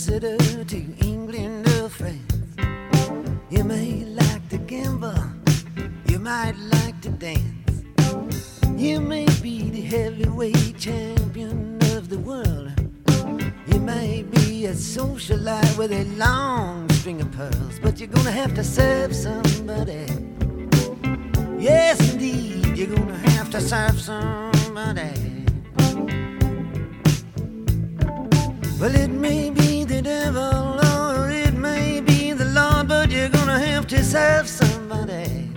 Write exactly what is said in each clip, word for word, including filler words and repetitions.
Exeter to England or France. You may like to gamble, you might like to dance. You may be the heavyweight champion of the world. You may be a socialite with a long string of pearls, but you're gonna have to serve somebody. Yes, indeed, you're gonna have to serve somebody. Well, it may be the devil or it may be the Lord, but you're gonna have to serve somebody.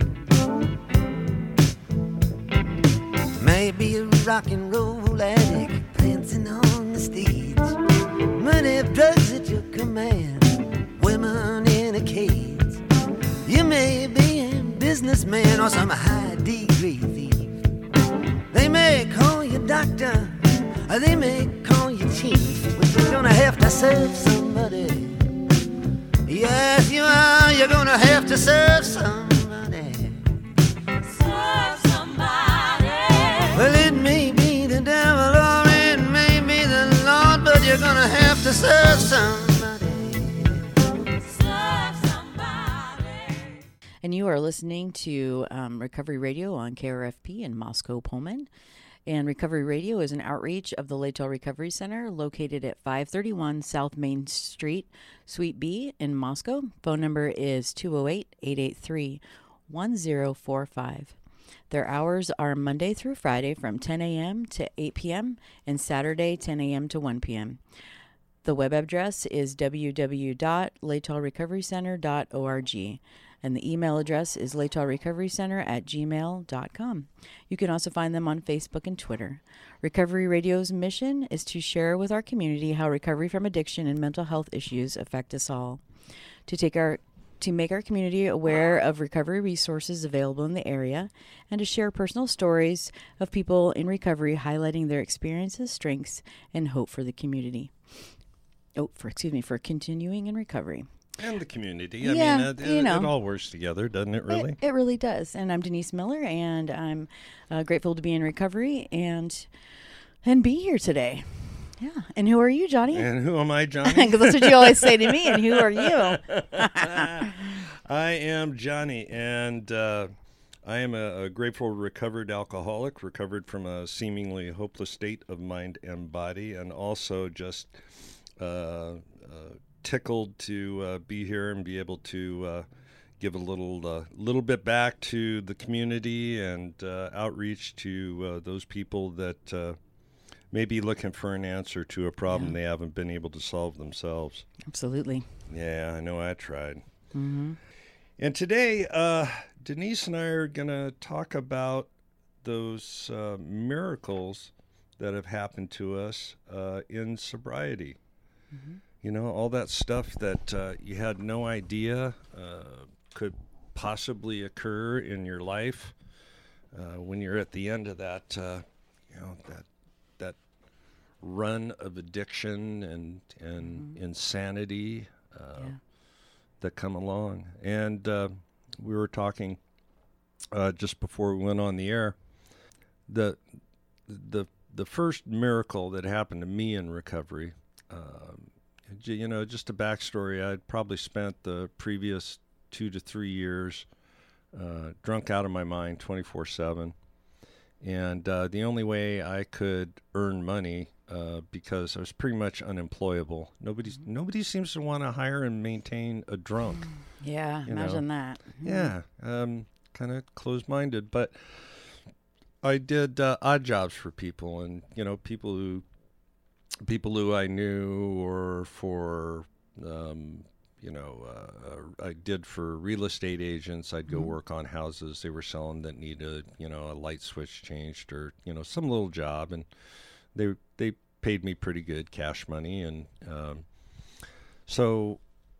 Maybe a rock and roll addict prancing on the stage, money, drugs at your command, women in a cage. You may be a businessman or some high degree thief. They may call you doctor, or they may call you chief, but you're gonna have to serve somebody. Yes, you are, you're gonna have to serve somebody. Serve somebody. Well, it may be the devil or it may be the Lord, but you're gonna have to serve somebody. Serve somebody. And you are listening to um, Recovery Radio on K R F P in Moscow, Pullman. And Recovery Radio is an outreach of the Laytel Recovery Center located at five thirty-one South Main Street, Suite B in Moscow. Phone number is two oh eight, eight eight three, one oh four five. Their hours are Monday through Friday from ten a.m. to eight p.m. and Saturday ten a.m. to one p.m. The web address is w w w dot laytel recovery center dot org. And the email address is laytel recovery center at gmail dot com. You can also find them on Facebook and Twitter. Recovery Radio's mission is to share with our community how recovery from addiction and mental health issues affect us all. To take our to make our community aware of recovery resources available in the area, and to share personal stories of people in recovery highlighting their experiences, strengths, and hope for the community. Oh, for excuse me, for continuing in recovery. And the community. I Yeah, mean, it, you it, know. it all works together, doesn't it, really? It, it really does. And I'm Denise Miller, and I'm uh, grateful to be in recovery and and be here today. Yeah. And who are you, Johnny? And who am I, Johnny? Because that's what you always say to me. And who are you? I am Johnny, and uh, I am a, a grateful recovered alcoholic, recovered from a seemingly hopeless state of mind and body, and also just uh, uh, tickled to uh, be here and be able to uh, give a little uh, little bit back to the community and uh, outreach to uh, those people that uh, may be looking for an answer to a problem Yeah. they haven't been able to solve themselves. Absolutely. Yeah, I know I tried. Mm-hmm. And today, uh, Denise and I are going to talk about those uh, miracles that have happened to us uh, in sobriety. Mm-hmm. You know, all that stuff that uh, you had no idea uh, could possibly occur in your life uh, when you're at the end of that, uh, you know, that that run of addiction and and Mhm. insanity uh, Yeah. that come along. And uh, we were talking uh, just before we went on the air. The the the first miracle that happened to me in recovery. Um, You know, just a backstory, I'd probably spent the previous two to three years uh, drunk out of my mind twenty-four seven. And uh, the only way I could earn money, uh, because I was pretty much unemployable. Nobody, nobody seems to want to hire and maintain a drunk. Yeah, You imagine that. Mhm. Yeah, um, kind of closed-minded. But I did uh, odd jobs for people, and, you know, people who people who I knew, or for, um, you know, uh, I did for real estate agents. I'd go Mhm. work on houses they were selling that needed, you know, a light switch changed, or, you know, some little job. And they they paid me pretty good cash money. And um, so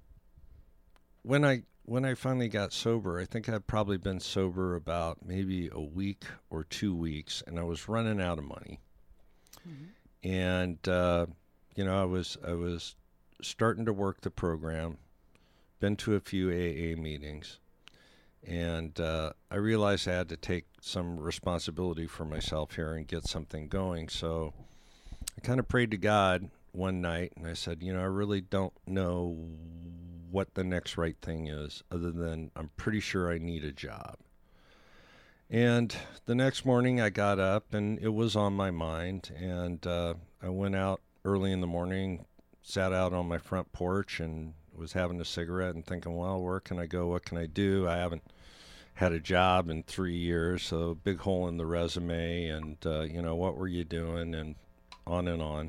when I when I finally got sober, I think I'd probably been sober about maybe a week or two weeks, and I was running out of money. Mhm. And uh, you know, I was I was starting to work the program, been to a few A A meetings, and uh, I realized I had to take some responsibility for myself here and get something going. So I kind of prayed to God one night and I said, you know, I really don't know what the next right thing is other than I'm pretty sure I need a job. And the next morning I got up and it was on my mind, and uh, I went out early in the morning, sat out on my front porch and was having a cigarette and thinking, well, where can I go? What can I do? I haven't had a job in three years, so big hole in the resume, and, uh, you know, what were you doing? And on and on.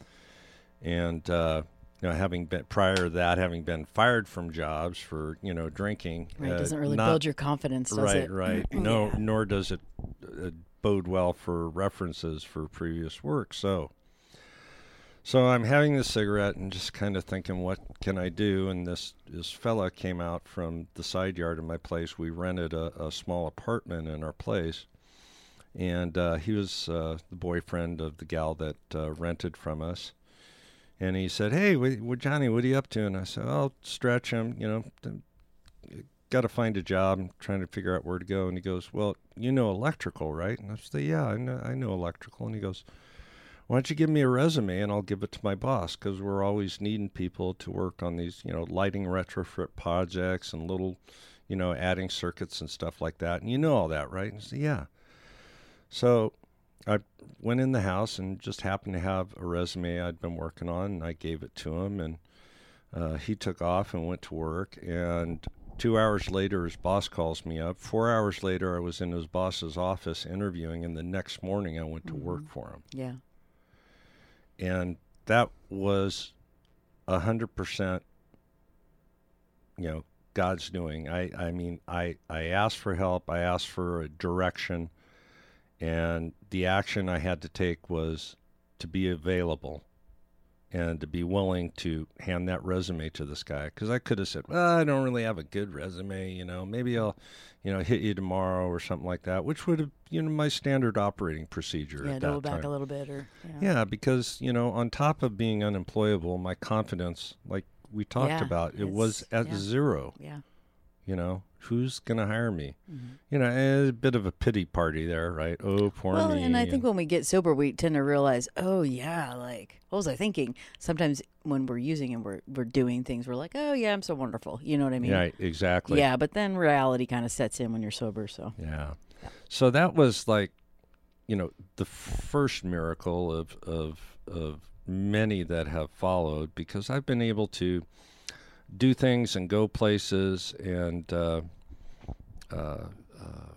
And, uh, you know, having been, prior to that, having been fired from jobs for, you know, drinking. Right, uh, doesn't really not, build your confidence, does right, it? Right, right. No, Yeah. nor does it uh, bode well for references for previous work. So, so I'm having this cigarette and just kind of thinking, what can I do? And this, this fella came out from the side yard of my place. We rented a, a small apartment in our place. And uh, he was uh, the boyfriend of the gal that uh, rented from us. And he said, hey, what, what, Johnny, what are you up to? And I said, I'll stretch him, you know, got to find a job. I'm trying to figure out where to go. And he goes, well, you know electrical, right? And I said, yeah, I know, I know electrical. And he goes, why don't you give me a resume and I'll give it to my boss, because we're always needing people to work on these, you know, lighting retrofit projects and little, you know, adding circuits and stuff like that. And you know all that, right? And I said, yeah. So I went in the house and just happened to have a resume I'd been working on, and I gave it to him, and uh, he took off and went to work. And two hours later, his boss calls me up. Four hours later, I was in his boss's office interviewing, and the next morning I went to Mm-hmm. work for him. Yeah. And that was a hundred percent, you know, God's doing. I, I mean, I, I asked for help. I asked for a direction. And the action I had to take was to be available and to be willing to hand that resume to this guy. Because I could have said, well, I don't really have a good resume, you know, maybe I'll, you know, hit you tomorrow or something like that, which would have, you know, my standard operating procedure Yeah, at double that back time. a little bit, or yeah. Yeah, because, you know, on top of being unemployable, my confidence, like we talked Yeah, about, it was it's- at yeah. zero. Yeah. You know, who's going to hire me? Mm-hmm. You know, and a bit of a pity party there, right? Oh, poor Well, me. and I think when we get sober, we tend to realize, oh yeah, like what was I thinking? Sometimes when we're using and we're we're doing things, we're like, oh yeah, I'm so wonderful. You know what I mean? Yeah, exactly. Yeah, but then reality kind of sets in when you're sober. So Yeah. So that was like, you know, the first miracle of of of many that have followed, because I've been able to do things and go places and uh, uh, uh,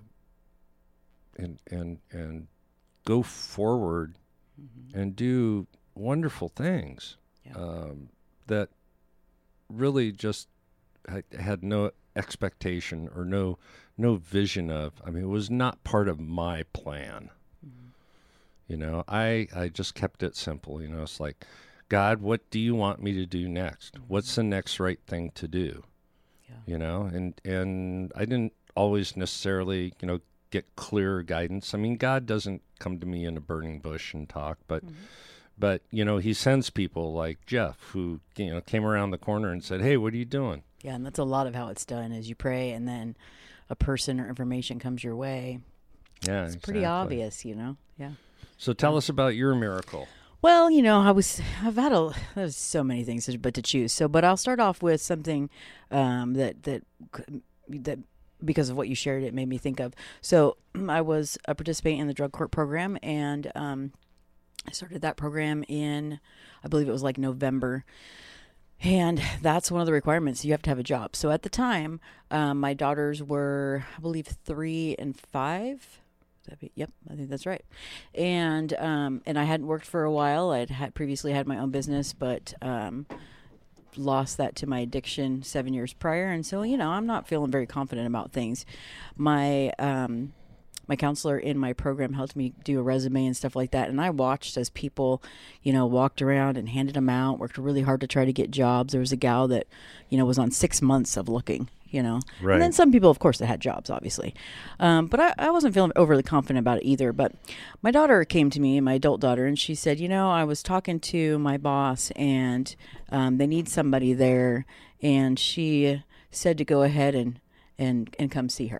and and and go forward mm-hmm. and do wonderful things Yeah. um, that really just I had no expectation or no no vision of. I mean, it was not part of my plan. Mm-hmm. You know, I I just kept it simple. You know, it's like, God, what do you want me to do next? Mm-hmm. What's the next right thing to do? Yeah. You know, and and I didn't always necessarily, you know, get clear guidance. I mean, God doesn't come to me in a burning bush and talk, but Mm-hmm. but you know, he sends people like Jeff, who, you know, came around the corner and said, "Hey, what are you doing?" yeah, and that's a lot of how it's done. Is you pray, and then a person or information comes your way. Yeah, It's pretty exactly. obvious, you know. Yeah. So tell us about your miracle. Well, you know, I was, I've had a, there's so many things to, but to choose. So, but I'll start off with something um, that, that, that, because of what you shared, it made me think of. So I was a participant in the drug court program, and um, I started that program in, I believe it was like November. And that's one of the requirements. You have to have a job. So at the time, um, my daughters were, I believe, three and five. That'd be, yep, I think that's right. And um, and I hadn't worked for a while. I'd had previously had my own business, but um, lost that to my addiction seven years prior. And so, you know, I'm not feeling very confident about things. My um, my counselor in my program helped me do a resume and stuff like that. And I watched as people, you know, walked around and handed them out, worked really hard to try to get jobs. There was a gal that, you know, was on six months of looking, you know. Right. And then some people, of course, that had jobs, obviously. Um, but I, I wasn't feeling overly confident about it either. But my daughter came to me, my adult daughter, and she said, you know, I was talking to my boss, and um, they need somebody there. And she said to go ahead and, and, and come see her.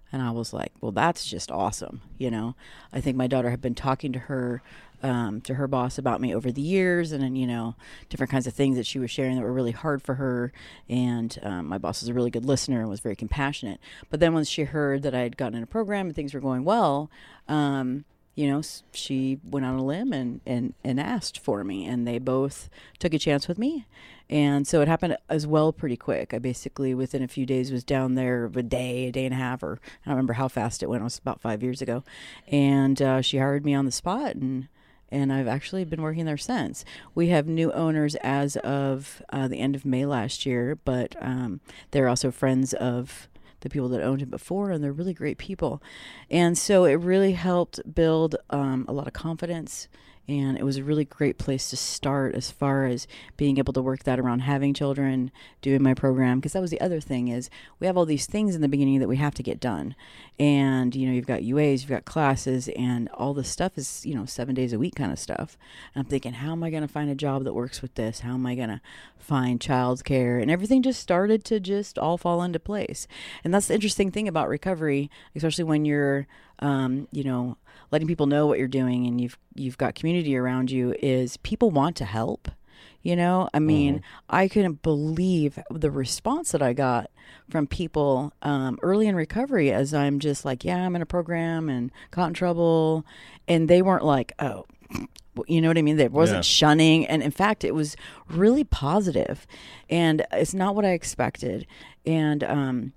And I was like, well, that's just awesome. You know, I think my daughter had been talking to her, um, to her boss about me over the years, and then, you know, different kinds of things that she was sharing that were really hard for her. And um, my boss was a really good listener and was very compassionate. But then once she heard that I had gotten in a program and things were going well, um, you know, s- she went on a limb and, and, and asked for me, and they both took a chance with me. And so it happened as well pretty quick. I basically, within a few days, was down there a day, a day and a half, or I don't remember how fast it went. It was about five years ago. And uh, she hired me on the spot, and and I've actually been working there since. We have new owners as of uh, the end of May last year, but um, they're also friends of the people that owned it before, and they're really great people. And so it really helped build um, a lot of confidence, and it was a really great place to start as far as being able to work that around having children, doing my program, because that was the other thing is we have all these things in the beginning that we have to get done. And, you know, you've got U As, you've got classes, and all this stuff is, you know, seven days a week kind of stuff. And I'm thinking, how am I going to find a job that works with this? How am I going to find childcare? And everything just started to just all fall into place. And that's the interesting thing about recovery, especially when you're, um, you know, letting people know what you're doing and you've you've got community around you, is people want to help. You know, I mean, I couldn't believe the response that I got from people um, early in recovery as I'm just like, yeah, I'm in a program and got in trouble. And they weren't like, oh, you know what I mean? There wasn't Yeah. shunning. And in fact, it was really positive. And it's not what I expected. And, um,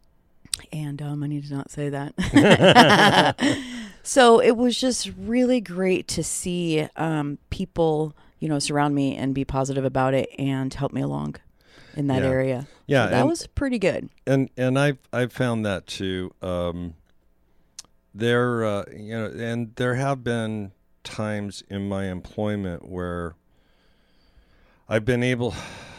and um, I need to not say that. So it was just really great to see um, people, you know, surround me and be positive about it and help me along in that Yeah. area. Yeah, So that and- was pretty good. and and I've I've found that too. Um, there, uh, you know, and there have been times in my employment where I've been able.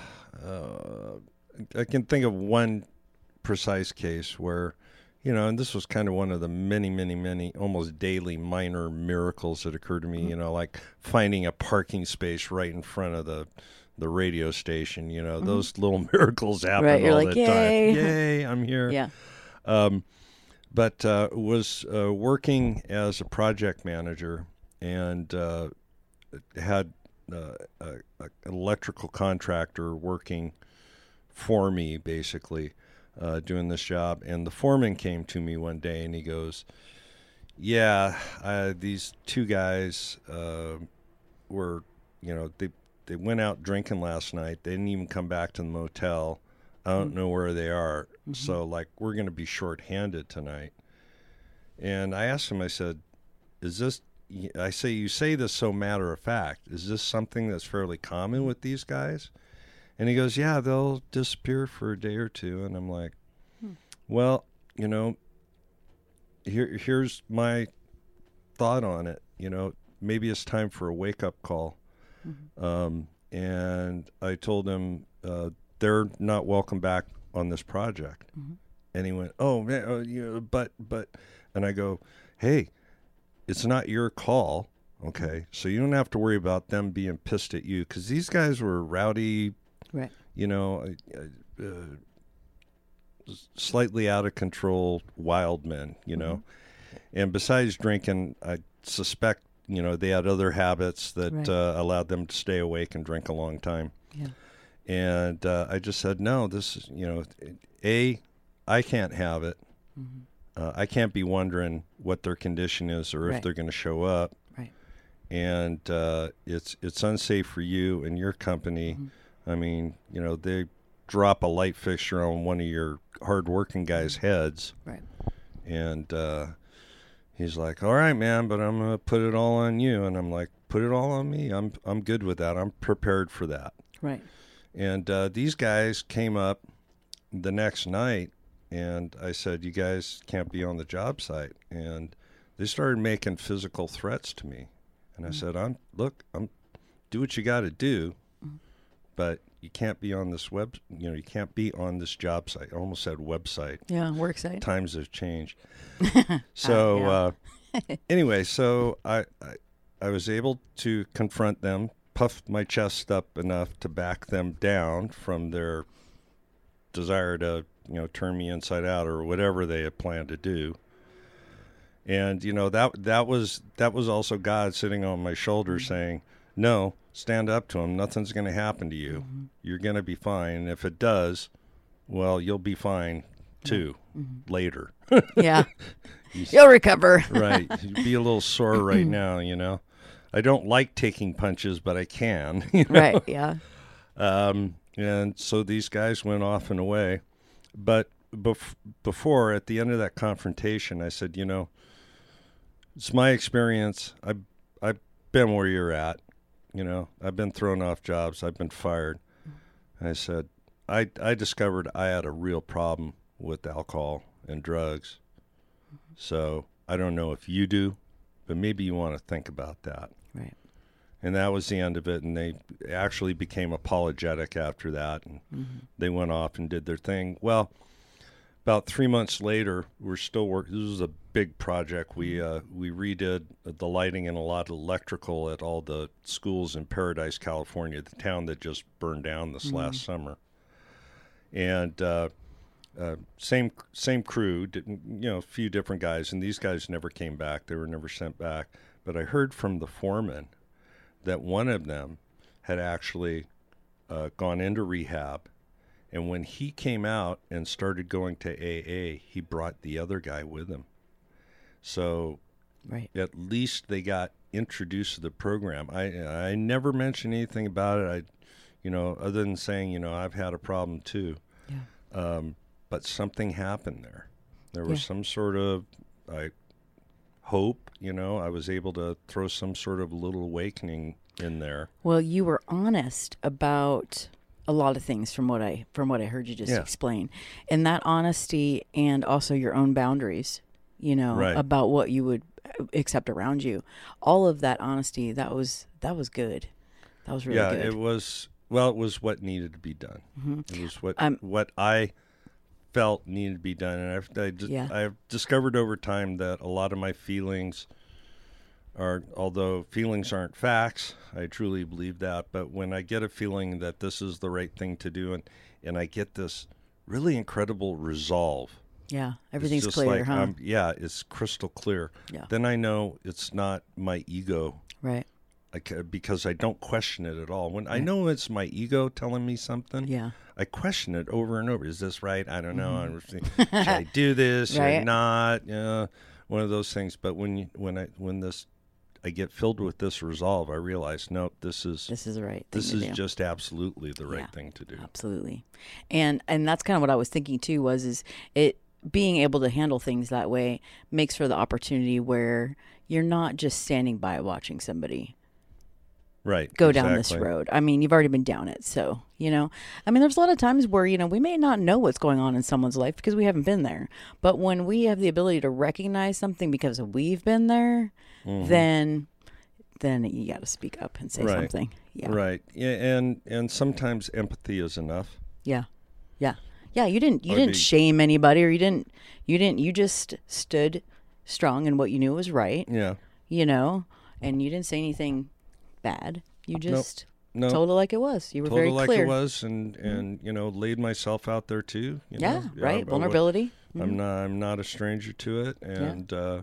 Uh, I can think of one precise case where, you know, and this was kind of one of the many, many, many, almost daily minor miracles that occurred to me. You know, like finding a parking space right in front of the the radio station. You know, those little miracles happen Right, you're all like, the "Yay." time. Yay, I'm here. Yeah. Um, but uh, was uh, working as a project manager and uh, had uh, a, a, an electrical contractor working for me, basically, uh, doing this job. And the foreman came to me one day and he goes, yeah, uh, these two guys uh, were, you know, they, they went out drinking last night. They didn't even come back to the motel. I don't know where they are. So, like, we're going to be shorthanded tonight. And I asked him, I said, is this, I say, you say this so matter of fact. Is this something that's fairly common with these guys? And he goes, yeah, they'll disappear for a day or two. And I'm like, well, you know, here, here's my thought on it. You know, maybe it's time for a wake-up call. Um, and I told him, uh, they're not welcome back on this project. And he went, oh, man, oh, you know, but, but, and I go, hey, it's not your call, okay? So you don't have to worry about them being pissed at you, because these guys were rowdy, Right. you know, uh, uh, slightly out of control wild men, you know? And besides drinking, I suspect, you know, they had other habits that Right. uh, allowed them to stay awake and drink a long time. Yeah. And uh, I just said, no, this is, you know, A, I can't have it. Uh, I can't be wondering what their condition is or if Right. they're going to show up. Right. And uh, it's it's unsafe for you and your company. I mean, you know, they drop a light fixture on one of your hardworking guys' heads. Right. And uh, he's like, all right, man, but I'm going to put it all on you. And I'm like, put it all on me? I'm I'm good with that. I'm prepared for that. Right. And uh, these guys came up the next night, and I said, you guys can't be on the job site. And they started making physical threats to me. And I said, I'm look, I'm do what you got to do, but you can't be on this web, you know, you can't be on this job site. I almost said website. Yeah. Work site. Times have changed. So yeah. uh, anyway, so I, I I was able to confront them, puffed my chest up enough to back them down from their desire to you know, turn me inside out or whatever they had planned to do. And, you know, that that was that was also God sitting on my shoulder Mm-hmm. saying, no, stand up to him. Nothing's going to happen to you. Mm-hmm. You're going to be fine. And if it does, well, you'll be fine too Mm-hmm. later. Yeah. You'll recover. Right. You'd be a little sore right now, you know. I don't like taking punches, but I can. You know? Right. Yeah. Um, and so these guys went off and away. But bef- before, at the end of that confrontation, I said, you know, it's my experience. I've, I've been where you're at. You know, I've been thrown off jobs. I've been fired. I said, I, I discovered I had a real problem with alcohol and drugs. So I don't know if you do, but maybe you want to think about that. Right. And that was the end of it. And they actually became apologetic after that. And Mm-hmm. they went off and did their thing. Well, about three months later, we're still working. This was a big project. We uh, we redid the lighting and a lot of electrical at all the schools in Paradise, California, the town that just burned down this last summer. And uh, uh, same same crew, didn't, you know, a few different guys. And these guys never came back. They were never sent back. But I heard from the foreman that one of them had actually uh, gone into rehab. And when he came out and started going to A A, he brought the other guy with him. So Right. at least they got introduced to the program. I I never mentioned anything about it. I, you know, other than saying, you know, I've had a problem too. Yeah. Um, but something happened there. There was Yeah. some sort of I hope. You know, I was able to throw some sort of little awakening in there. Well, you were honest about a lot of things from what I from what I heard you just Yeah. explain. And that honesty and also your own boundaries, you know, Right. about what you would accept around you. All of that honesty, that was that was good. That was really yeah, good. it was. Well, it was what needed to be done. Mm-hmm. It was what Um, what I felt needed to be done, and I've I just, Yeah. I've discovered over time that a lot of my feelings are, although feelings aren't facts, I truly believe that. But when I get a feeling that this is the right thing to do, and and I get this really incredible resolve, yeah, it's everything's just clear, like, huh? I'm- yeah, it's crystal clear. Yeah. Then I know it's not my ego. Right. I ca- because I don't question it at all. When I Right. know it's my ego telling me something, Yeah. I question it over and over. Is this right? I don't know. I'm Should I do this or Mm-hmm. Right. not? Yeah, one of those things. But when you, when I when this I get filled with this resolve, I realize, nope, this is This is the right thing this to is do. just absolutely the right Yeah. thing to do. Absolutely. And and that's kind of what I was thinking too, was is it being able to handle things that way makes for the opportunity where you're not just standing by watching somebody Right. go down this exactly. road. I mean, you've already been down it. So, you know, I mean, there's a lot of times where, you know, we may not know what's going on in someone's life because we haven't been there. But when we have the ability to recognize something because we've been there, then then you got to speak up and say Mm-hmm. Right. something. Yeah. Right. Yeah, and and sometimes empathy is enough. Yeah. Yeah. Yeah, you didn't you Or didn't be- shame anybody, or you didn't you didn't you just stood strong in what you knew was right, Yeah. you know, and you didn't say anything bad. You just No. told it like it was. You were told very it like clear. it was, and and you know, laid myself out there too. You Yeah, know? right. I- I- Vulnerability. I'm not. I'm not a stranger to it, and uh,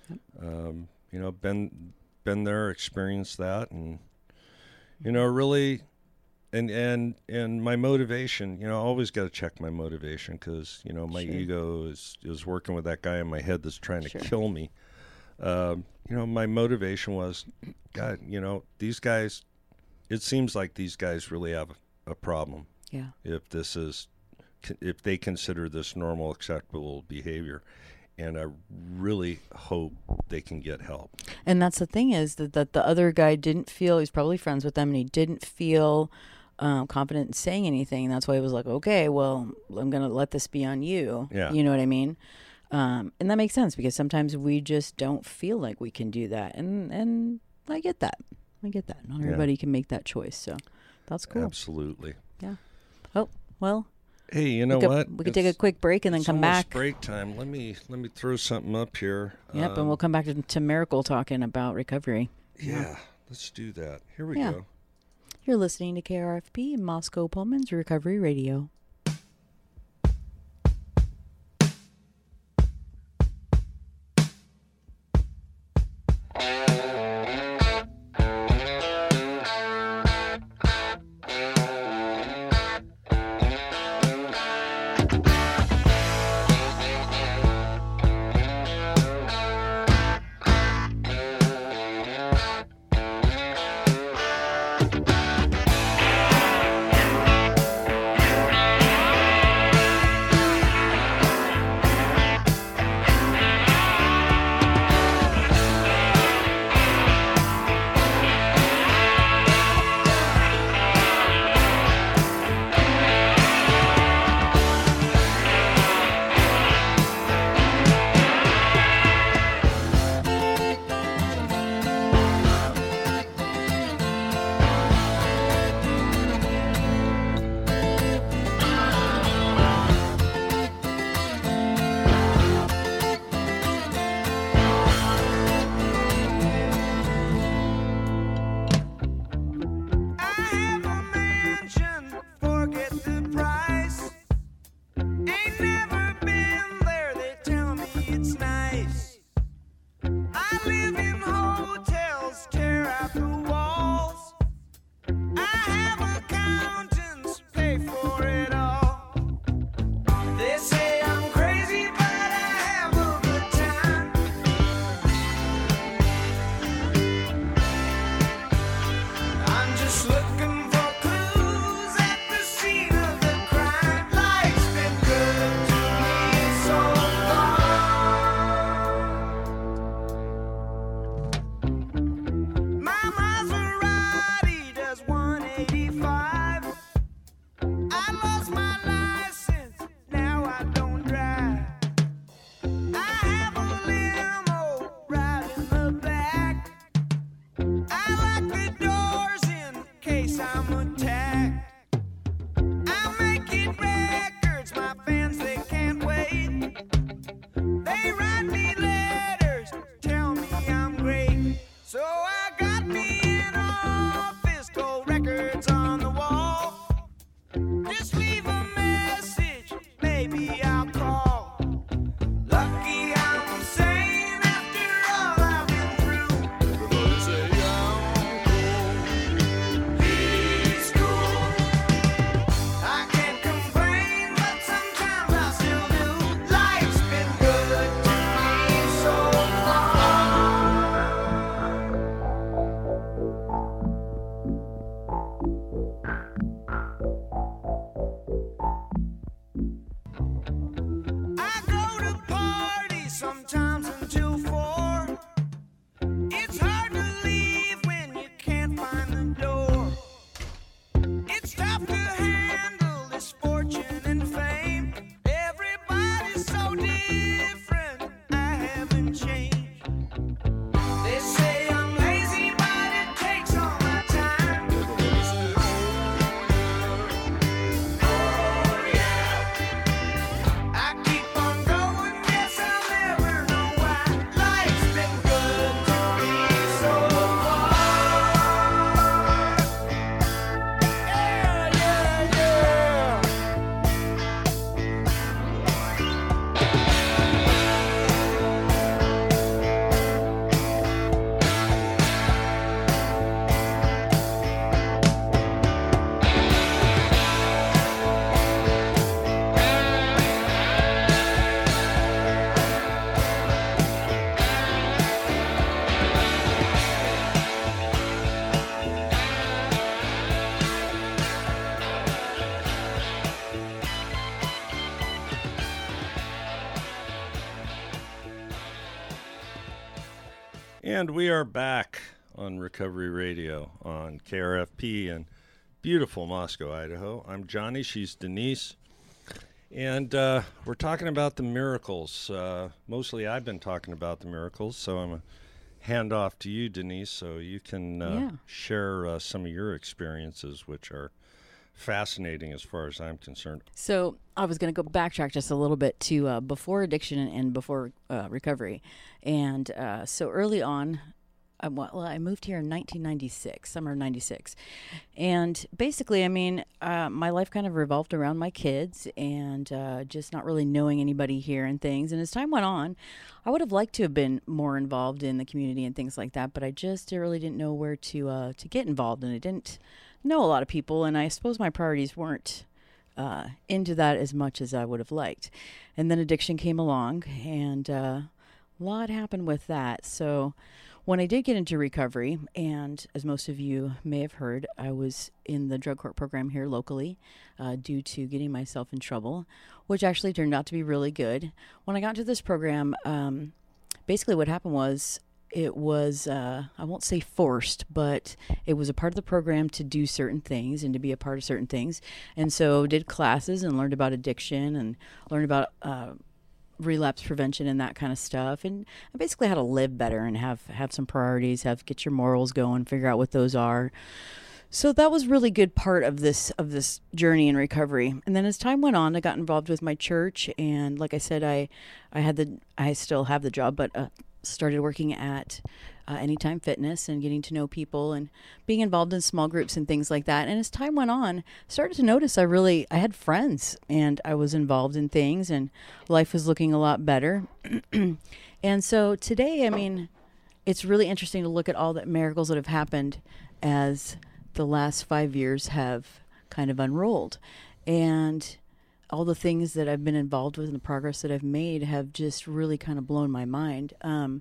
um, you know, been been there, experienced that, and you know, really, and and and my motivation. You know, I always got to check my motivation because you know my Sure. ego is is working with that guy in my head that's trying to Sure. kill me. Um, you know, my motivation was, God, you know, these guys. It seems like these guys really have a, a problem. Yeah. If this is, if they consider this normal, acceptable behavior, and I really hope they can get help. And that's the thing is that, that the other guy didn't feel, he's probably friends with them, and he didn't feel um, confident in saying anything. And that's why he was like, okay, well, I'm going to let this be on you. Yeah. You know what I mean? Um, and that makes sense because sometimes we just don't feel like we can do that. And, and I get that. I get that. Not Yeah. everybody can make that choice. So that's cool. Absolutely. Yeah. Oh, well, Hey, you know we could, what? we could take a It's- quick break and then it's come almost back. break time. Let me let me throw something up here. Yep. and Um, we'll come back to, to Miracle talking about recovery. Yeah, let's do that. Here we Yeah. go. You're listening to K R F P, Moscow Pullman's Recovery Radio. And we are back on Recovery Radio on K R F P in beautiful Moscow, Idaho. I'm Johnny. She's Denise. And uh, we're talking about the miracles. Uh, mostly I've been talking about the miracles, so I'm going to hand off to you, Denise, so you can uh, Yeah. share uh, some of your experiences, which are fascinating as far as I'm concerned. So I was going to go backtrack just a little bit to uh, before addiction and before uh, recovery. And uh, so early on, I, well, I moved here in nineteen ninety-six, summer of ninety-six. And basically, I mean, uh, my life kind of revolved around my kids and uh, just not really knowing anybody here and things. And as time went on, I would have liked to have been more involved in the community and things like that, but I just really didn't know where to uh, to get involved, and I didn't know a lot of people, and I suppose my priorities weren't uh, into that as much as I would have liked. And then addiction came along, and uh, a lot happened with that. So when I did get into recovery, and as most of you may have heard, I was in the drug court program here locally uh, due to getting myself in trouble, which actually turned out to be really good. When I got into this program, um, basically what happened was it was, uh, I won't say forced, but it was a part of the program to do certain things and to be a part of certain things. And so did classes and learned about addiction and learned about uh, relapse prevention and that kind of stuff, and basically how to live better and have have some priorities, have get your morals going, figure out what those are. So that was really good part of this of this journey in recovery. And then as time went on, I got involved with my church, and like I said, I I had the I still have the job, but uh, started working at uh, Anytime Fitness and getting to know people and being involved in small groups and things like that. And as time went on, started to notice I really, I had friends and I was involved in things and life was looking a lot better. And so today, I mean, it's really interesting to look at all the miracles that have happened as the last five years have kind of unrolled. And all the things that I've been involved with and the progress that I've made have just really kind of blown my mind. Um,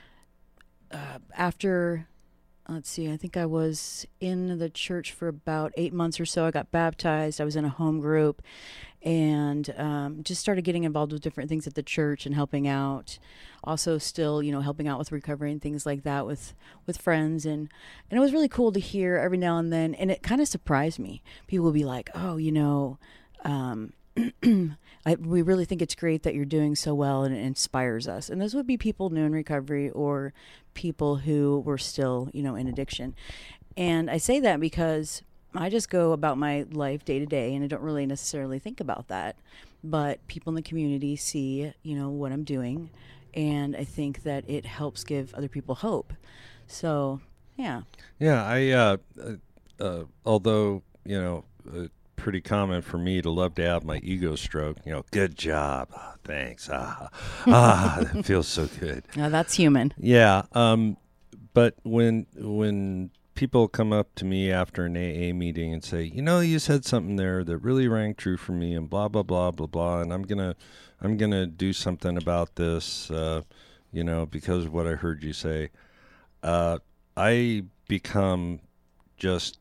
uh, after, let's see, I think I was in the church for about eight months or so. I got baptized. I was in a home group and um, just started getting involved with different things at the church and helping out. Also still, you know, helping out with recovery and things like that with, with friends. And, and it was really cool to hear every now and then. And it kind of surprised me. People would be like, oh, you know, um, I, we really think it's great that you're doing so well, and it inspires us. And those would be people new in recovery or people who were still, you know, in addiction. And I say that because I just go about my life day to day, and I don't really necessarily think about that. But people in the community see, you know, what I'm doing, and I think that it helps give other people hope. So, yeah. Yeah, I, uh, uh, uh, although, you know, uh, pretty common for me to love to have my ego stroke, you know, good job, oh, thanks, ah, ah, that feels so good. Now that's human. Yeah, um, but when when people come up to me after an A A meeting and say, you know, you said something there that really rang true for me, and blah blah blah blah blah, and I'm gonna I'm gonna do something about this, uh, you know, because of what I heard you say, uh, I become just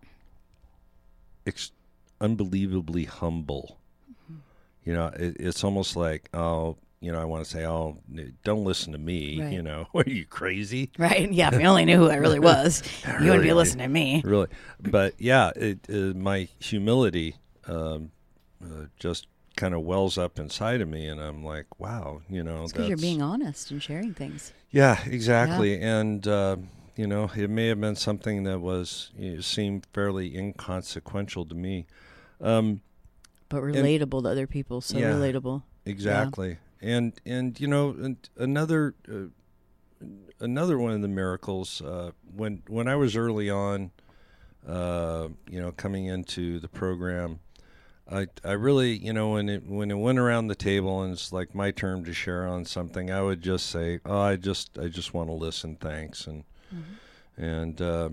ex- unbelievably humble. Mm-hmm. You know, it, it's almost like, oh, you know, I want to say, oh, don't listen to me. Right. You know, are you crazy? Right. Yeah. If you only knew who I really was, you Really, wouldn't be listening to me. Really. But yeah, it, uh, my humility um, uh, just kind of wells up inside of me, and I'm like, wow, you know, It's because you're that's- being honest and sharing things. Yeah, exactly. And, uh, you know, it may have been something that was, you know, seemed fairly inconsequential to me. Um, But relatable to other people. So Yeah. relatable. Exactly. And, and, you know, and another, uh, another one of the miracles, uh, when, when I was early on, uh, you know, coming into the program, I, I really, you know, when it, when it went around the table and it's like my turn to share on something, I would just say, oh, I just, I just want to listen. Thanks. And, Mm-hmm. and, uh,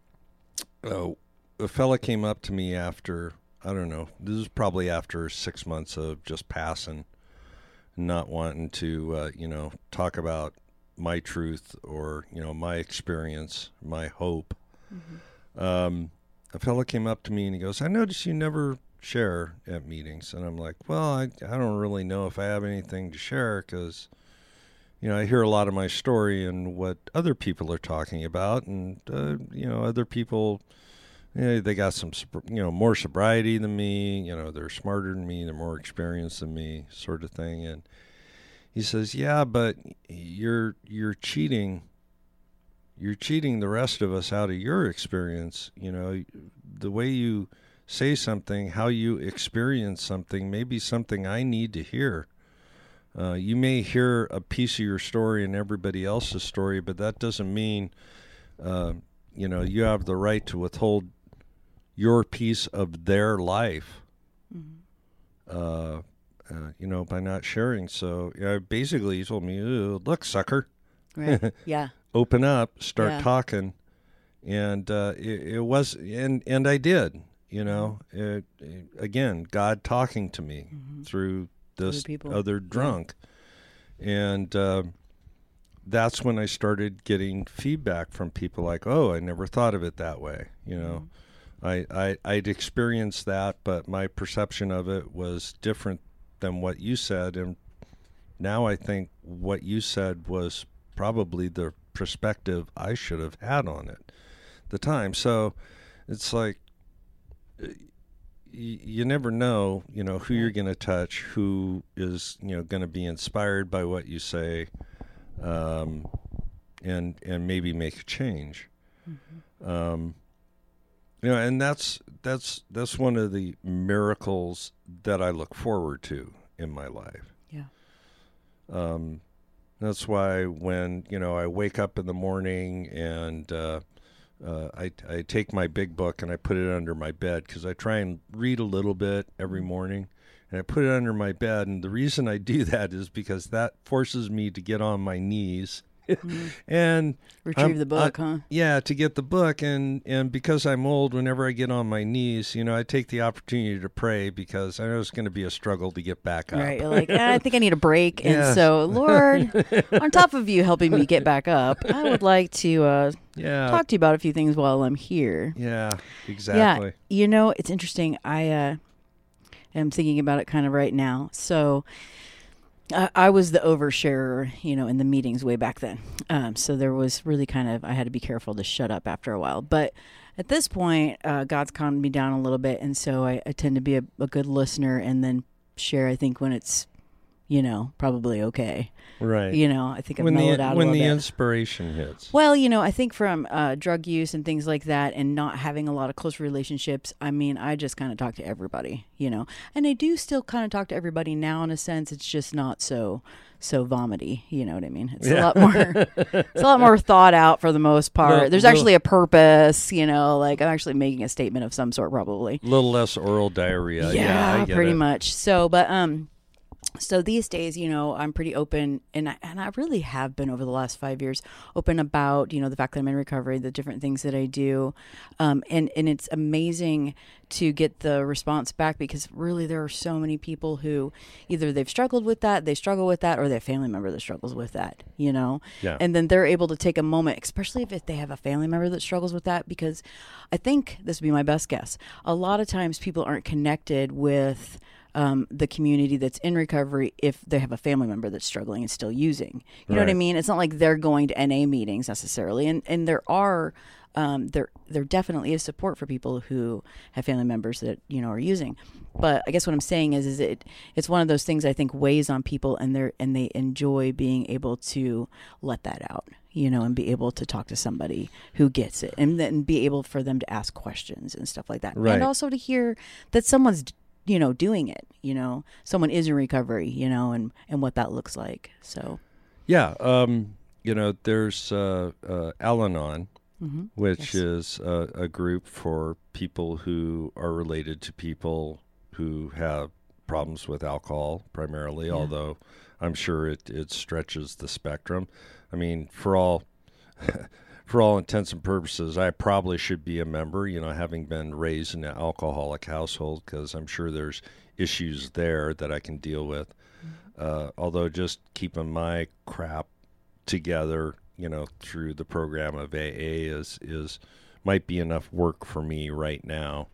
uh, a fella came up to me after, I don't know, this is probably after six months of just passing, not wanting to, uh, you know, talk about my truth or, you know, my experience, my hope. Mm-hmm. Um, a fella came up to me and he goes, I notice you never share at meetings. And I'm like, well, I, I don't really know if I have anything to share because, you know, I hear a lot of my story and what other people are talking about, and uh, you know, other people, you know, they got some, you know, more sobriety than me. You know, they're smarter than me, they're more experienced than me, sort of thing. And he says, "Yeah, but you're you're cheating. You're cheating the rest of us out of your experience. You know, the way you say something, how you experience something, may be something I need to hear. Uh, you may hear a piece of your story and everybody else's story, but that doesn't mean, uh, you know, you have the right to withhold your piece of their life, Mm-hmm. uh, uh, you know, by not sharing." So uh, basically he told me, "Look, sucker, Right. Yeah. open up, start Yeah. talking." And uh, it, it was, and, and I did, you know, it, it, again, God talking to me Mm-hmm. through this Other people. other drunk. And uh, that's when I started getting feedback from people like, "Oh, I never thought of it that way." You know, Mm-hmm. I, I, I'd experienced that, but my perception of it was different than what you said. And now I think what you said was probably the perspective I should have had on it at the time. So it's like, y- you never know, you know, who you're going to touch, who is, you know, going to be inspired by what you say, um, and and maybe make a change. Mm-hmm. Um, you know, and that's that's that's one of the miracles that I look forward to in my life. Yeah. Um, that's why when, you know, I wake up in the morning and uh, uh, I, I take my big book and I put it under my bed, because I try and read a little bit every morning, and I put it under my bed. And the reason I do that is because that forces me to get on my knees Mm-hmm. and Retrieve um, the book, uh, huh? yeah, to get the book. And, and because I'm old, whenever I get on my knees, you know, I take the opportunity to pray, because I know it's going to be a struggle to get back up. Right. You're like, "Ah, I think I need a break. And Yes. so, Lord, on top of you helping me get back up, I would like to uh, Yeah. talk to you about a few things while I'm here." Yeah, exactly. Yeah. You know, it's interesting. I uh, am thinking about it kind of right now. So I, I was the oversharer, you know, in the meetings way back then. Um, so there was really kind of, I had to be careful to shut up after a while. But at this point, uh, God's calmed me down a little bit. And so I, I tend to be a, a good listener and then share, I think, when it's, you know, probably okay. Right. You know, I think I've when mellowed the out a when little the bit. inspiration hits. Well, you know, I think from uh, drug use and things like that, and not having a lot of close relationships, I mean, I just kind of talk to everybody, you know, and I do still kind of talk to everybody now in a sense. It's just not so so vomity, you know what I mean? It's a Yeah. lot more, it's a lot more thought out for the most part. Little- There's little- actually a purpose, you know, like I'm actually making a statement of some sort, probably. A little less oral diarrhea. Yeah, I get pretty it. much. So, but um, so these days, you know, I'm pretty open, and I, and I really have been over the last five years open about, you know, the fact that I'm in recovery, the different things that I do, um, and and it's amazing to get the response back, because really there are so many people who either they've struggled with that, they struggle with that, or they have a family member that struggles with that, you know, Yeah. and then they're able to take a moment, especially if they have a family member that struggles with that, because I think this would be my best guess. A lot of times people aren't connected with Um, the community that's in recovery if they have a family member that's struggling and still using. You know what I Right. mean? It's not like they're going to N A meetings necessarily, and and there are um, there there definitely is support for people who have family members that you know are using. But I guess what I'm saying is is it it's one of those things I think weighs on people, and they and they enjoy being able to let that out, you know, and be able to talk to somebody who gets it, and then be able for them to ask questions and stuff like that, Right. and also to hear that someone's you know, doing it, you know, someone is in recovery, you know, and, and what that looks like. So, Yeah. Um, you know, there's uh, uh, Al-Anon, mhm. which Yes. is a, a group for people who are related to people who have problems with alcohol primarily, Yeah. although I'm sure it, it stretches the spectrum. I mean, for all for all intents and purposes, I probably should be a member, you know, having been raised in an alcoholic household, because I'm sure there's issues there that I can deal with. Uh, although just keeping my crap together, you know, through the program of A A is is might be enough work for me right now,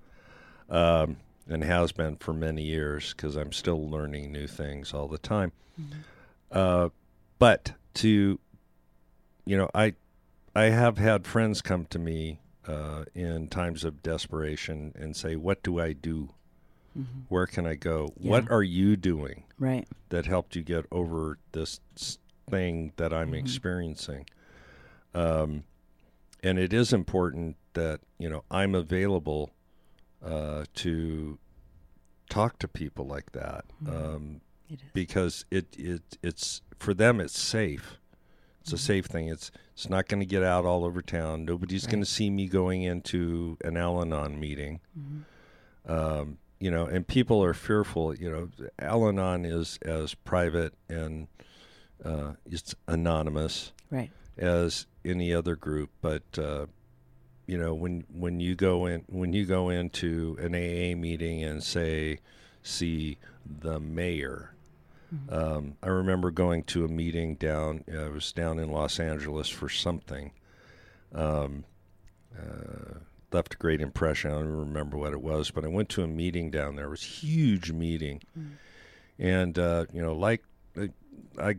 um, and has been for many years, because I'm still learning new things all the time. Uh, but to, you know, I, I have had friends come to me uh, in times of desperation and say, "What do I do? Mm-hmm. Where can I go? Yeah. What are you doing Right. that helped you get over this s- thing that I'm Mm-hmm. experiencing?" Um, and it is important that, you know, I'm available uh, to talk to people like that. Mm-hmm. Um, It is. because it, it it's for them it's safe. It's Mm-hmm. a safe thing. It's it's not going to get out all over town. Nobody's Right. going to see me going into an Al-Anon meeting. Mm-hmm. Um, you know, and people are fearful. You know, Al-Anon is as private and uh, it's anonymous Right. as any other group, but uh, you know, when when you go in when you go into an A A meeting and say, see the mayor. Mm-hmm. Um, I remember going to a meeting down. Uh, I was down in Los Angeles for something. Um, uh, left a great impression. I don't even remember what it was, but I went to a meeting down there. It was a huge meeting, Mm-hmm. and uh, you know, like I, I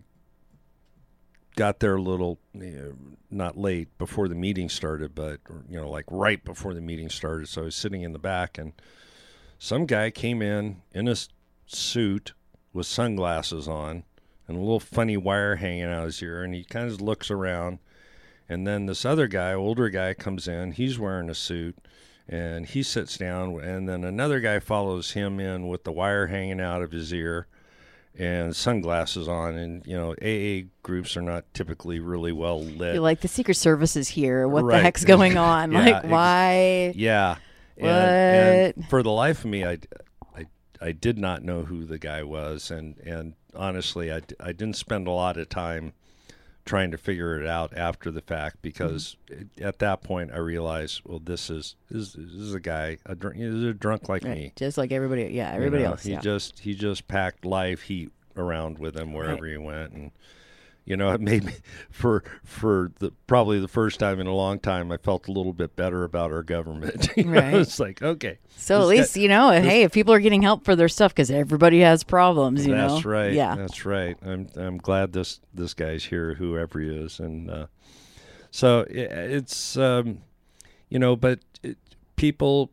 got there a little, you know, not late before the meeting started, but you know, like right before the meeting started. So I was sitting in the back, and some guy came in in a s- suit with sunglasses on and a little funny wire hanging out his ear, and he kind of looks around. And then this other guy, older guy, comes in. He's wearing a suit, and he sits down. And then another guy follows him in with the wire hanging out of his ear and sunglasses on. And, you know, A A groups are not typically really well lit. You're like, the Secret Service is here. What the Right. heck's going on? Yeah, like, ex- why? Yeah. And, and What? for the life of me, I, I, I did not know who the guy was. And, and honestly, I, I didn't spend a lot of time trying to figure it out after the fact, because Mm-hmm. it, at that point I realized, well, this is this, this is a guy, a, dr- he's a drunk like Right. me. Just like everybody. Yeah, You everybody know, else. He Yeah. just he just packed live heat around with him wherever he went, and you know, it made me for for the probably the first time in a long time I felt a little bit better about our government. You know, Right. It's like, okay, So at this least, guy- you know, hey, if people are getting help for their stuff, because everybody has problems, you know. That's right. Yeah. That's right. I'm I'm glad this this guy's here, whoever he is, and uh, so it, it's um, you know, but it, people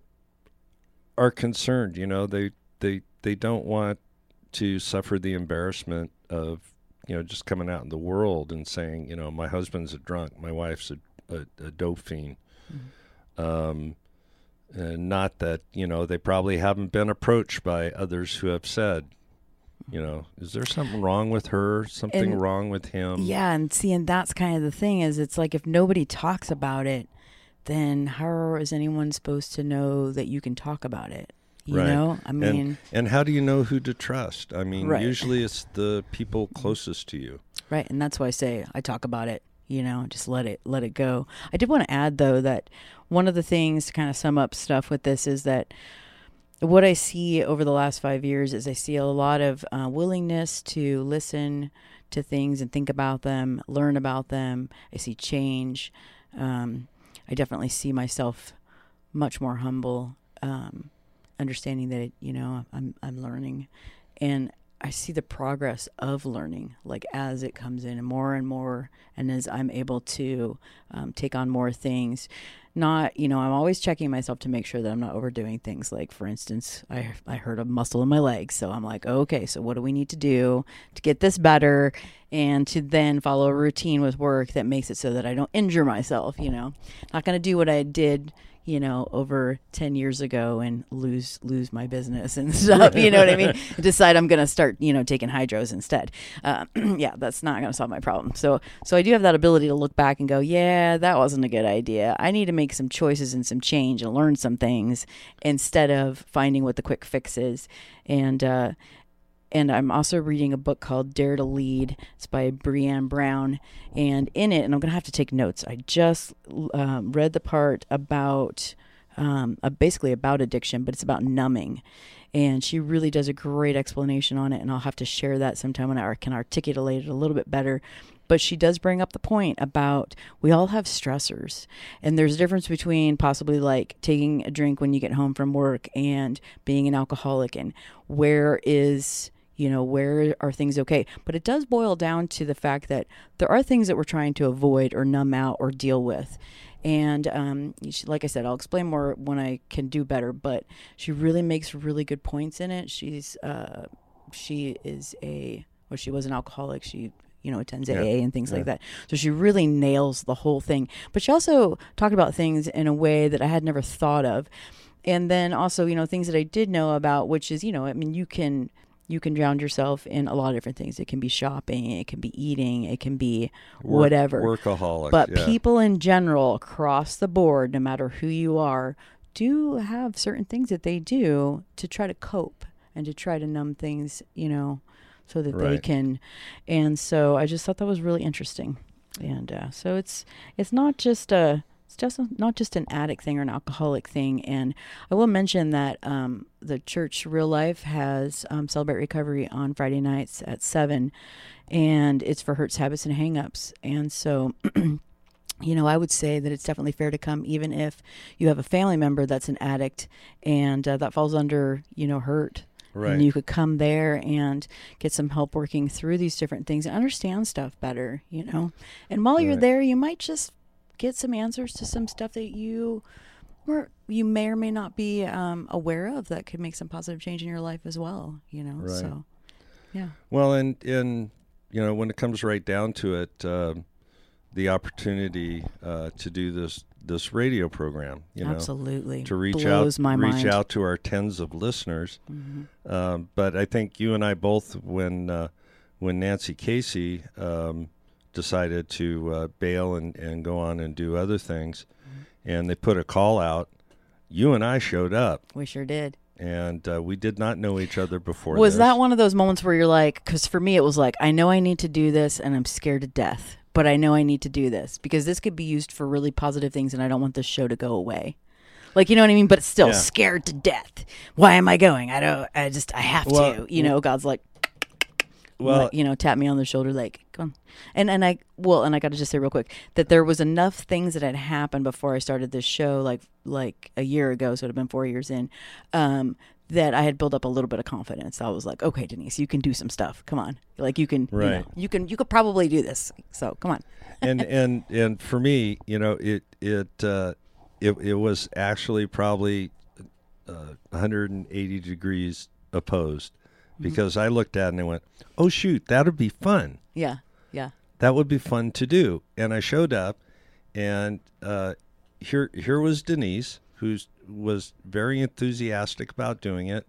are concerned. You know, they they they don't want to suffer the embarrassment of, you know, just coming out in the world and saying, you know, my husband's a drunk, my wife's a a, a dope fiend. Mm-hmm. Um, and not that, you know, they probably haven't been approached by others who have said, you know, is there something wrong with her? Something And- wrong with him? Yeah, and see, and that's kind of the thing is, it's like if nobody talks about it, then how is anyone supposed to know that you can talk about it? You Right. know, I mean, and, and how do you know who to trust? I mean, Right. usually it's the people closest to you. right, and that's why I say I talk about it. You know, just let it let it go. I did want to add though that one of the things to kind of sum up stuff with this is that what I see over the last five years is I see a lot of uh, willingness to listen to things and think about them, learn about them. I see change. Um, I definitely see myself much more humble, um, understanding that, you know, I'm I'm learning, and I see the progress of learning, like as it comes in more and more, and as I'm able to um, take on more things. Not, you know, I'm always checking myself to make sure that I'm not overdoing things. Like, for instance, I I hurt a muscle in my leg, so I'm like, okay, so what do we need to do to get this better, and to then follow a routine with work that makes it so that I don't injure myself. You know, not going to do what I did, you know, over ten years ago and lose lose my business and stuff, you know what I mean? Decide I'm going to start, you know, taking hydros instead. Uh, yeah, that's not going to solve my problem. So so I do have that ability to look back and go, yeah, that wasn't a good idea. I need to make some choices and some change and learn some things instead of finding what the quick fix is. And, uh, and I'm also reading a book called Dare to Lead. It's by Breanne Brown. And in it, and I'm going to have to take notes, I just um, read the part about, um, uh, basically about addiction, but it's about numbing. And she really does a great explanation on it. And I'll have to share that sometime when I can articulate it a little bit better. But she does bring up the point about we all have stressors. And there's a difference between possibly like taking a drink when you get home from work and being an alcoholic. And where is, You know, where are things okay? But it does boil down to the fact that there are things that we're trying to avoid or numb out or deal with. And um, she, like I said, I'll explain more when I can do better. But she really makes really good points in it. She's uh, she is a well, she was an alcoholic. She you know attends Yeah. A A and things Yeah. like that. So she really nails the whole thing. But she also talked about things in a way that I had never thought of. And then also, you know, things that I did know about, which is, you know, I mean, you can you can drown yourself in a lot of different things. It can be shopping, it can be eating, it can be Work- whatever. Workaholic. But yeah. people in general, across the board, no matter who you are, do have certain things that they do to try to cope and to try to numb things, you know, so that they Right. can. And so I just thought that was really interesting. And uh, so it's it's not just a it's just not just an addict thing or an alcoholic thing. And I will mention that um, the church Real Life has um, Celebrate Recovery on Friday nights at seven, and it's for hurts, habits, and hang-ups. And so, you know, I would say that it's definitely fair to come even if you have a family member that's an addict and uh, that falls under, you know, hurt. Right. And you could come there and get some help working through these different things and understand stuff better, you know. And while you're Right. there, you might just get some answers to some stuff that you or you may or may not be um, aware of that could make some positive change in your life as well, you know. Right. So, yeah. Well, and, and, you know, when it comes right down to it, um, the opportunity uh, to do this this radio program, you know, Absolutely. to reach Blows out, my reach mind. out to our tens of listeners. Mm-hmm. Um, but I think you and I both, when uh, when Nancy Casey um, decided to uh, bail and, and go on and do other things, Mm-hmm. and they put a call out, you and I showed up, We sure did. and uh, we did not know each other before. Was this. that one of those moments where you're like, because for me it was like, I know I need to do this and I'm scared to death, but I know I need to do this because this could be used for really positive things and I don't want this show to go away. Like, you know what I mean? But still Yeah. scared to death. Why am I going? I don't, I just, I have Well, to, you know, God's like, Well, like, you know, tap me on the shoulder, like, come on. And, and I, well, and I got to just say real quick that there was enough things that had happened before I started this show, like, like a year ago. So it had been four years in, um, that I had built up a little bit of confidence. I was like, okay, Denise, you can do some stuff. Come on. Like you can, you Right. know, you can, you could probably do this. So come on. and and and for me, you know, it it uh, it it was actually probably uh, one hundred eighty degrees opposed, because I looked at it and I went, "Oh shoot, that would be fun. Yeah. Yeah. That would be fun to do." And I showed up, and uh, here here was Denise, who was very enthusiastic about doing it.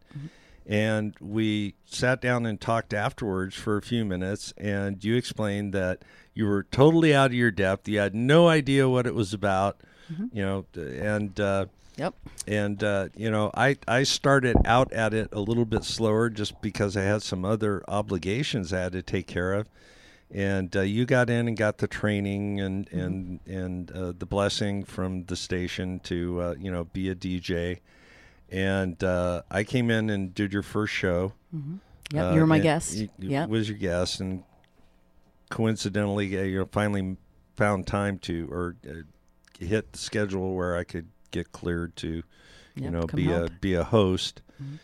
And we sat down and talked afterwards for a few minutes, and you explained that you were totally out of your depth. You had no idea what it was about, you know, and uh, Yep. and uh, you know, I I started out at it a little bit slower just because I had some other obligations I had to take care of. And uh, you got in and got the training and and and uh, the blessing from the station to uh, you know, be a D J. And uh, I came in and did your first show. Yep. Uh, you were my and guest. You, you Yep. was your guest, and coincidentally, uh, you know, finally found time to or uh, hit the schedule where I could get cleared to, you Yep, know, come be help. a be a host.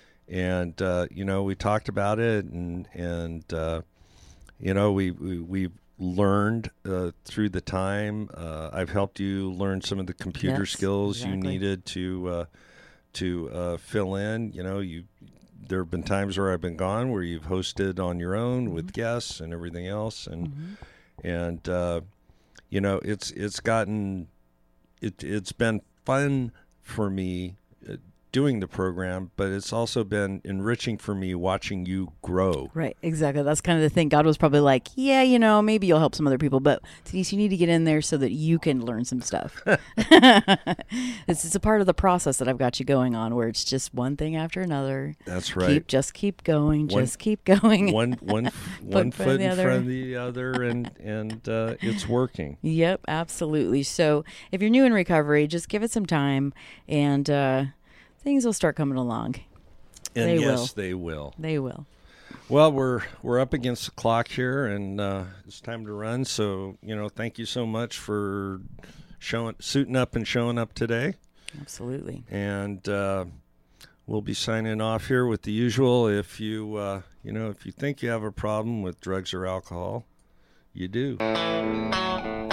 And uh, you know, we talked about it, and and uh, you know, we we, we learned uh, through the time. Uh, I've helped you learn some of the computer Yes, skills you exactly. needed to uh, to uh, fill in. You know, you there have been times where I've been gone where you've hosted on your own with Mm-hmm. guests and everything else, and and uh, you know, it's it's gotten it it's been fun for me uh, doing the program, but it's also been enriching for me watching you grow. Right, exactly. That's kind of the thing. God was probably like, yeah, you know, maybe you'll help some other people, but Denise, you need to get in there so that you can learn some stuff. It's, it's a part of the process that I've got you going on where it's just one thing after another. That's right. Keep, just keep going. One- just keep going. one one f- one in front of foot the in other. front of the other, and and uh, it's working. Yep, absolutely. So if you're new in recovery, just give it some time and uh, things will start coming along. And They yes, will. they will. They will. Well, we're we're up against the clock here, and uh, it's time to run. So, you know, thank you so much for showing, suiting up and showing up today. Absolutely. And uh, we'll be signing off here with the usual. If you uh, You know, if you think you have a problem with drugs or alcohol, you do.